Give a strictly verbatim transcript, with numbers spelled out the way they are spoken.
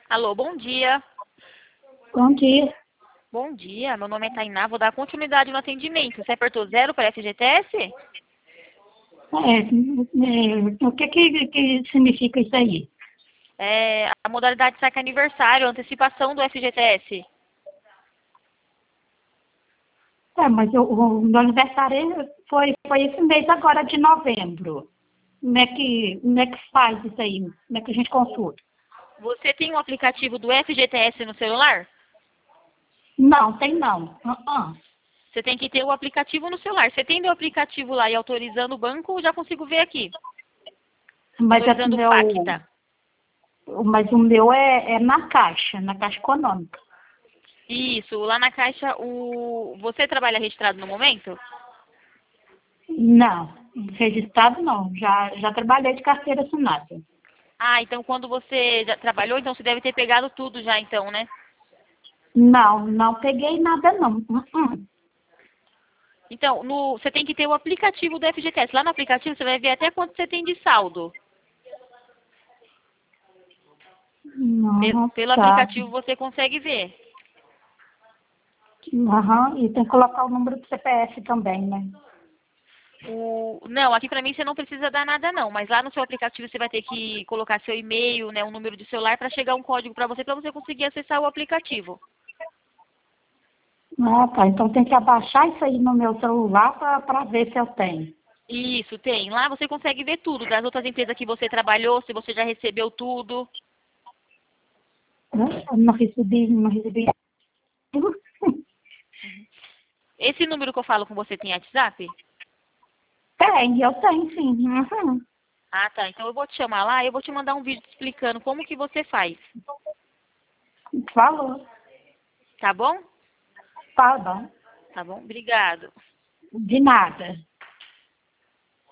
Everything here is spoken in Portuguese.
Alô, bom dia. Bom dia. Bom dia, meu nome é Tainá, vou dar continuidade no atendimento. Você apertou zero para F G T S? É, é, o que, que, que significa isso aí? É, a modalidade saque aniversário, antecipação do F G T S. É, mas o, o meu aniversário foi, foi esse mês agora de novembro. Como é, que, como é que faz isso aí? Como é que a gente consulta? Você tem um aplicativo do F G T S no celular? Não, tem não. Uh-uh. Você tem que ter o aplicativo no celular. Você tem o aplicativo lá e autorizando o banco, eu já consigo ver aqui. Mas, é, Autorizando o meu, Pacta. mas o meu é, é na Caixa, na Caixa Econômica. Isso, lá na Caixa, o... você trabalha registrado no momento? Não, registrado não. Já, já trabalhei de carteira assinada. Ah, então quando você já trabalhou, então você deve ter pegado tudo já então, né? Não, não peguei nada não. Uh-uh. Então, no, você tem que ter o aplicativo do F G T S. Lá no aplicativo você vai ver até quanto você tem de saldo. Pe- Não, Pelo tá. aplicativo você consegue ver. Aham, e tem que colocar o número do C P F também, né? O, não, aqui pra mim você não precisa dar nada não, mas lá no seu aplicativo você vai ter que colocar seu e-mail, né, um número de celular para chegar um código para você, para você conseguir acessar o aplicativo. Ah, tá. Então tem que abaixar isso aí no meu celular para ver se eu tenho. Isso, tem. Lá você consegue ver tudo, das outras empresas que você trabalhou, se você já recebeu tudo. Né? Eu não recebi, não recebi. Esse número que eu falo com você tem WhatsApp? Tem, eu tenho sim. Uhum. Ah, tá. Então eu vou te chamar lá e eu vou te mandar um vídeo te explicando como que você faz. Falou. Tá bom? Tá bom. Tá bom? Obrigado. De nada.